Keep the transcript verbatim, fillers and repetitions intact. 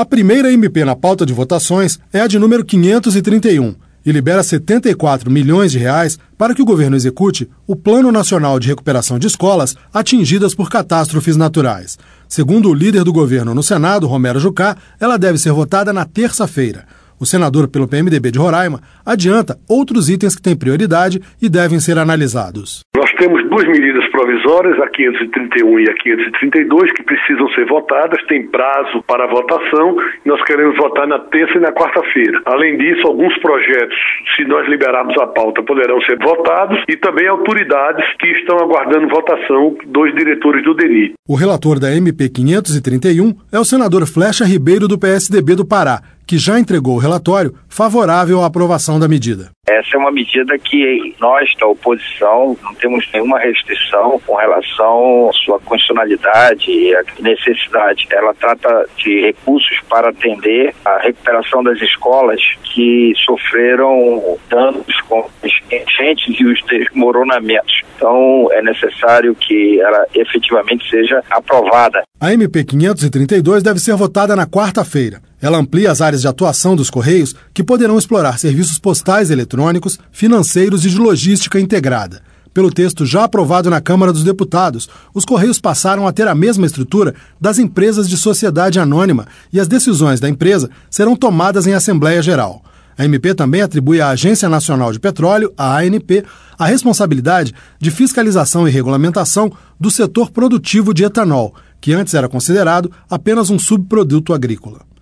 A primeira M P na pauta de votações é a de número quinhentos e trinta e um e libera setenta e quatro milhões de reais para que o governo execute o Plano Nacional de Recuperação de Escolas atingidas por catástrofes naturais. Segundo o líder do governo no Senado, Romero Jucá, ela deve ser votada na terça-feira. O senador pelo P M D B de Roraima adianta outros itens que têm prioridade e devem ser analisados. Nós temos duas medidas provisórias, a quinhentos e trinta e um e a quinhentos e trinta e dois, que precisam ser votadas, tem prazo para votação, e nós queremos votar na terça e na quarta-feira. Além disso, alguns projetos, se nós liberarmos a pauta, poderão ser votados, e também autoridades que estão aguardando votação dos diretores do D E N I. O relator da M P quinhentos e trinta e um é o senador Flecha Ribeiro, do P S D B do Pará, que já entregou o relatório favorável à aprovação da medida. Essa é uma medida que nós, da oposição, não temos nenhuma restrição com relação à sua constitucionalidade e à necessidade. Ela trata de recursos para atender a recuperação das escolas que sofreram danos com as enchentes e os desmoronamentos. Então, é necessário que ela efetivamente seja aprovada. A M P quinhentos e trinta e dois deve ser votada na quarta-feira. Ela amplia as áreas de atuação dos Correios, que poderão explorar serviços postais eletrônicos, financeiros e de logística integrada. Pelo texto já aprovado na Câmara dos Deputados, os Correios passaram a ter a mesma estrutura das empresas de sociedade anônima e as decisões da empresa serão tomadas em Assembleia Geral. A M P também atribui à Agência Nacional de Petróleo, a A N P, a responsabilidade de fiscalização e regulamentação do setor produtivo de etanol, que antes era considerado apenas um subproduto agrícola.